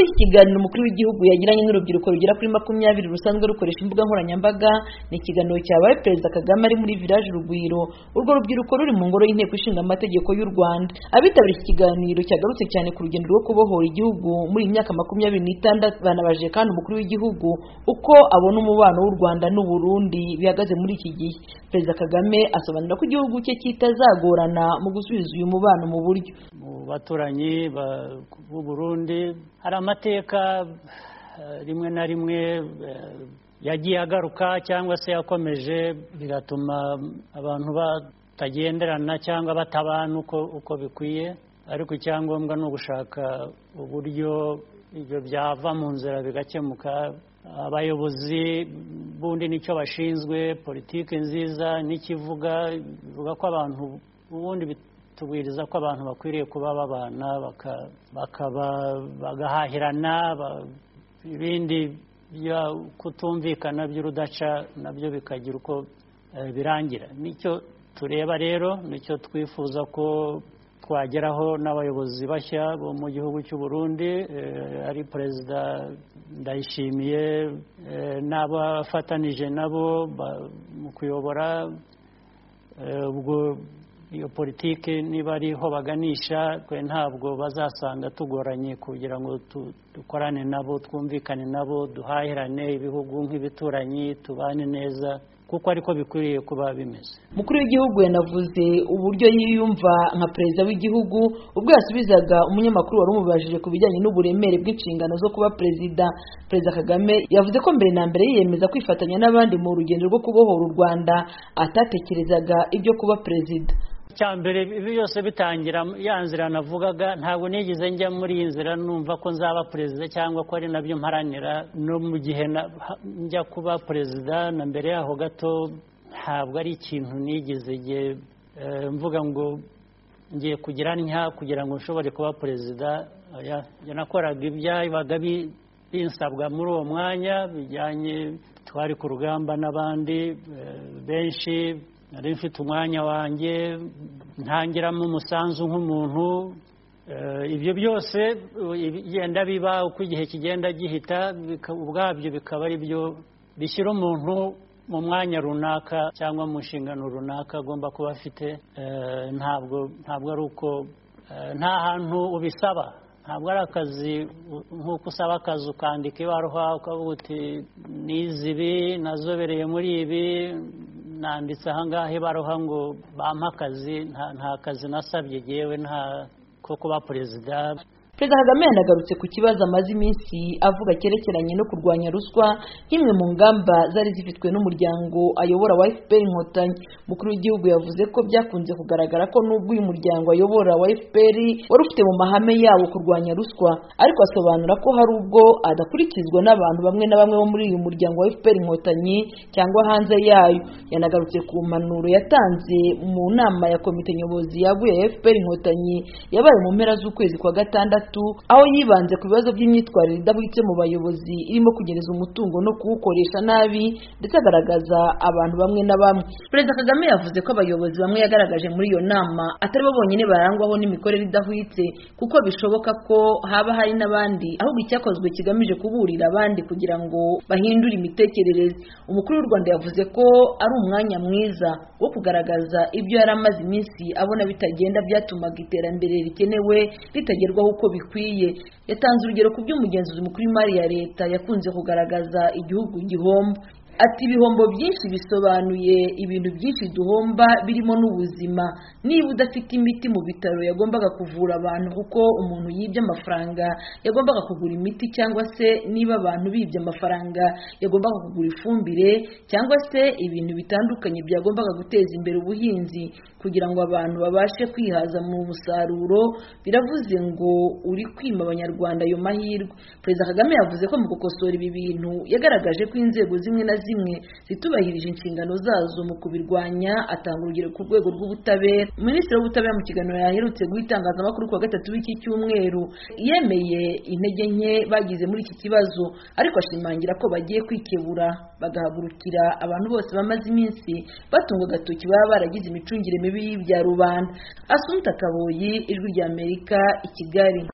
muri iki kiganiro umukuru w'igihugu yagiranye n'urubyiruko rugera kuri 20 rusanzwe rukoresha imbuga nkoranyambaga ni ikiganiro cyabaye Perezida Kagame ari muri village Rugwiro urwo rubyiruko ruri mu ngoro y'inteko ishinga amategeko y'u Rwanda. Abitabiriye iki kiganiro cyagarutse cyane ku rugendo rwo kubohora igihugu muri imyaka 26 banabaje kandi umukuru w'igihugu uko abona umubano w'u Rwanda n'u Burundi bihagaze muri iki gihe. Perezida Kagame asobanura ko igihugu cye kitazagorana mu gusubiza uyu mubano mu buryo baturanyi b'u Burundi hari amateka rimwe na rimwe yagiye agaruka cyangwa se yakomeje bigatuma abantu batagenderana cyangwa batabana uko bikwiye, ariko icyangombwa no gushaka uburyo ibyo byava mu nzira bigakemuka. Abayobozi bundi nicyo bashinzwe, politiki nziza n'ikivuga bivuga ko abantu ubundi tubwiriza ko abantu bakwiriye kuba babana bagahahirana, ibindi bya kutumvikana by'urudaca nabyo bikagira uko birangira. Nicyo tureba rero, nicyo twifuza ko twageraho n'abayobozi bashya bo mu gihugu cy'u Burundi, ari Perezida Ndayishimiye n'abafatanije nabo mu kuyobora. Ubwo iyo politiki niba ariho baganisha, twe ntabwo bazasanga tugoranye kugira ngo dukorane nabo, twumvikane nabo, duhahirane ibihugu nk'ibituranyi, tubane neza kuko ariko bikwiriye kuba bimeze. Mukuru w'igihugu yanavuze uburyo yiyumva nka Perezida w'igihugu ubwo yasubizaga umunyamakuru wari umubajije ku bijyanye n'uburemere bw'inshingano zo kuba Perezida. Perezida Kagame yavuze ko mbere na mbere yiyemeza kwifatanya n'abandi mu rugendo rwo kubohora u Rwanda atatekerezaga ibyo kuba Perezida. Cyambere ibi yose bitangira ya nzira navugaga, ntabwo nigeze njya muri iyi nzira numva ko nzaba Perezida cyangwa ko ari nabyo mparanira. No mu gihe njya kuba Perezida na mbere yaho gato ntabwo ari ikintu nigeze mvuga ngo ngiye kugira kugira ngo nshobore kuba Perezida. Nakoraga ibyabaga binsabwa muri uwo mwanya bijyanye, twari ku rugamba n'abandi benshi, nari mfite umwanya wanjye ntangiramo umusanzu nk'umuntu. Ibyo byose bigenda biba uko igihe kigenda gihita, ubwabyo bikaba ari byo bishyira umuntu mu mwanya runaka cyangwa mu nshingano runaka agomba kuba afite. Ntabwo ari uko nta hantu ubisaba, ntabwo ari akazi nk'uko usaba akazi ukandika ibaruwa ukavuga uti nize ibi, nazobereye muri ibi, nanditse ahangaha ibaruwa ngo bampa akazi. Nta kazi nasabye yewe nta ko kuba Perezida. Perezida Kagame yanagarutse ku kibazo amaze iminsi avuga cyerekeranye no kurwanya ruswa nk'imwe mu ngamba zari zifitwe n'umuryango ayobora wa FPR Inkotanyi. Mukuru w'igihugu yavuze ko byakunze kugaragara ko nubwo uyu muryango ayobora wa FPR wari ufite mu mahame yawo kurwanya ruswa, ariko asobanura ko hari ubwo adakurikizwa n'abantu bamwe na bamwe bo muri uyu muryango wa FPR Inkotanyi cyangwa hanze yayo. Yanagarutse ku mpanuro yatanze mu nama ya komite nyobozi yaguye ya FPR Inkotanyi yabaye mu mpera z'ukwezi kwa gatandatu, aho yibanze ku bibazo by'imyitwarire idahwitse mu bayobozi irimo kugereza umutungo no kuwukoresha nabi, ndetse agaragaza abantu bamwe na bamwe. Perezida Kagame yavuze ko abayobozi bamwe yagaragaje muri iyo nama atari bo bonyine barangwaho n'imikorere idahwitse, kuko bishoboka ko haba hari n'abandi, ahubwo icyakozwe kigamije kuburira abandi kugira ngo bahindure imitekerereze. Umukuru w'u Rwanda yavuze ko ari umwanya mwiza wo kugaragaza ibyo yari amaze iminsi abona bitagenda, byatumaga iterambere rikenewe ritagerwaho uko bikwiye. Yatanze urugero ku by'umugenzuzi mukuru w'imari ya leta yakunze kugaragaza igihugu gihomba. Ati ibihombo byinshi bisobanuye ibintu byinshi duhomba birimo n'ubuzima. Niba udafite imiti mu bitaro yagombaga kuvura abantu kuko umuntu yibye amafaranga yagombaga kugura imiti, cyangwa se niba abantu bibye amafaranga yagombaga kugura ifumbire, cyangwa se ibintu bitandukanye byagombaga guteza imbere ubuhinzi kugira ngo abantu babashe kwihaza mu musaruro, biravuze ngo uri kwima abanyarwanda ayo mahirwe. Perezida Kagame yavuze ko mu gukosora ibi bintu yagaragaje ko inzego zimwe na zimwe zitubahirije inshingano zazo mu kubirwanya. Atanga urugero ku rwego rw'ubutabera. Minisitiri w'ubutabera mu kiganiro yaherutse guha itangazamakuru kuwa gatatu w'iki cyumweru yemeye intege nke bagize muri iki kibazo, ariko ashimangira ko bagiye kwikebura bagahagurukira abantu bose bamaze iminsi batunga agatoki baba baragize imicungire mibi y'ibya rubanda. Assumpta Kaboyi, Ijwi ry'Amerika, i Kigali.